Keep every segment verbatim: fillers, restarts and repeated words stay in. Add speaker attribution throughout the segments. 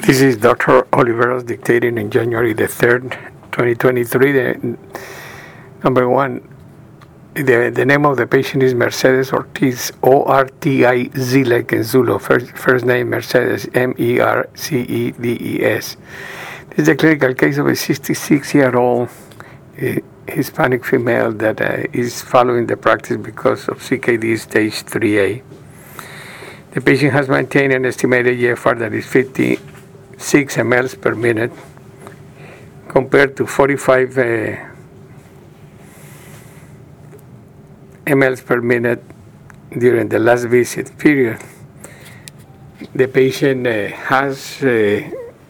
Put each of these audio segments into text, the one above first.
Speaker 1: This is Doctor Oliveros dictating in January the third, twenty twenty-three. The, number one, the, the name of the patient is Mercedes Ortiz, O R T I Z like in Zulu. First, first name Mercedes, M E R C E D E S. This is a clinical case of a sixty-six-year-old uh, Hispanic female that uh, is following the practice because of C K D stage three A. The patient has maintained an estimated G F R that is fifty-six milliliters per minute compared to forty-five uh, milliliters per minute during the last visit period. The patient uh, has uh,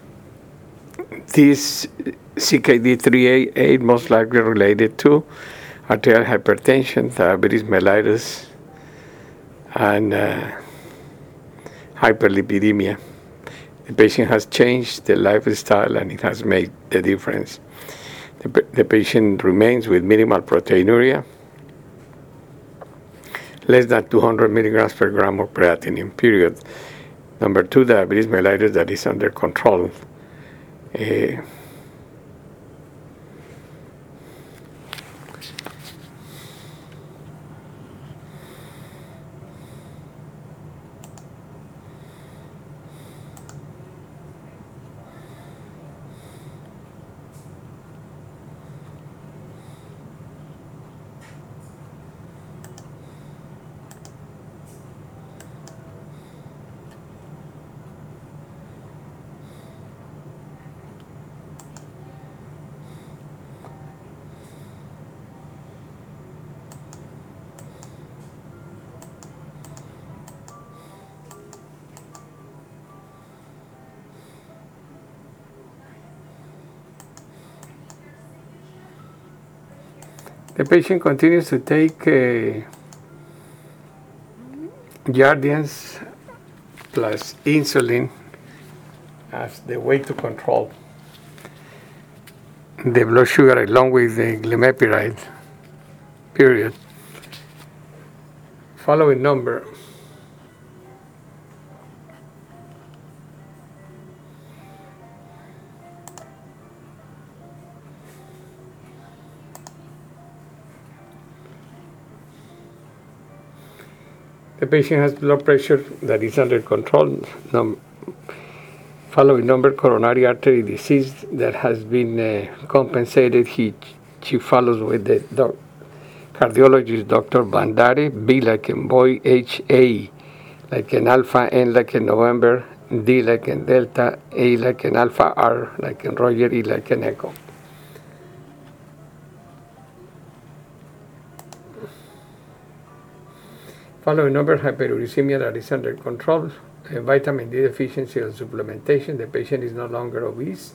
Speaker 1: this C K D three A most likely related to arterial hypertension, diabetes mellitus, and uh, hyperlipidemia. The patient has changed the lifestyle and it has made the difference. The, the patient remains with minimal proteinuria, less than two hundred milligrams per gram of creatinine, period. Number two, diabetes mellitus that is under control. Uh, The patient continues to take uh, Jardiance plus insulin as the way to control the blood sugar along with the glimepiride, period. Following number. The patient has blood pressure that is under control. Num- following number, coronary artery disease that has been uh, compensated. He, she follows with the doc- cardiologist, Doctor Bandari, B like in boy, H A like in alpha, N like in November, D like in Delta, A like in Alpha, R like in Roger, E like in Echo. Following number, hyperuricemia that is under control, uh, vitamin D deficiency or supplementation. The patient is no longer obese.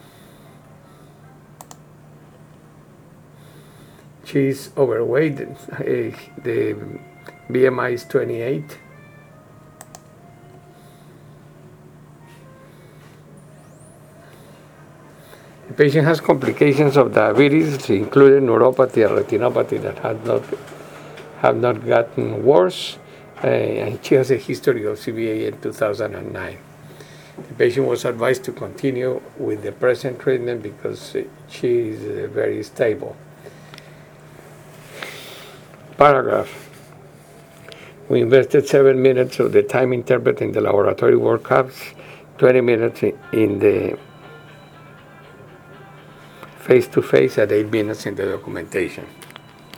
Speaker 1: She is overweight. Uh, the B M I is twenty-eight. The patient has complications of diabetes, including neuropathy and retinopathy that have not have not gotten worse, uh, and she has a history of C V A in two thousand nine. The patient was advised to continue with the present treatment because she is uh, very stable. Paragraph. We invested seven minutes of the time interpreted in the laboratory workups, twenty minutes in the face-to-face, and eight minutes in the documentation.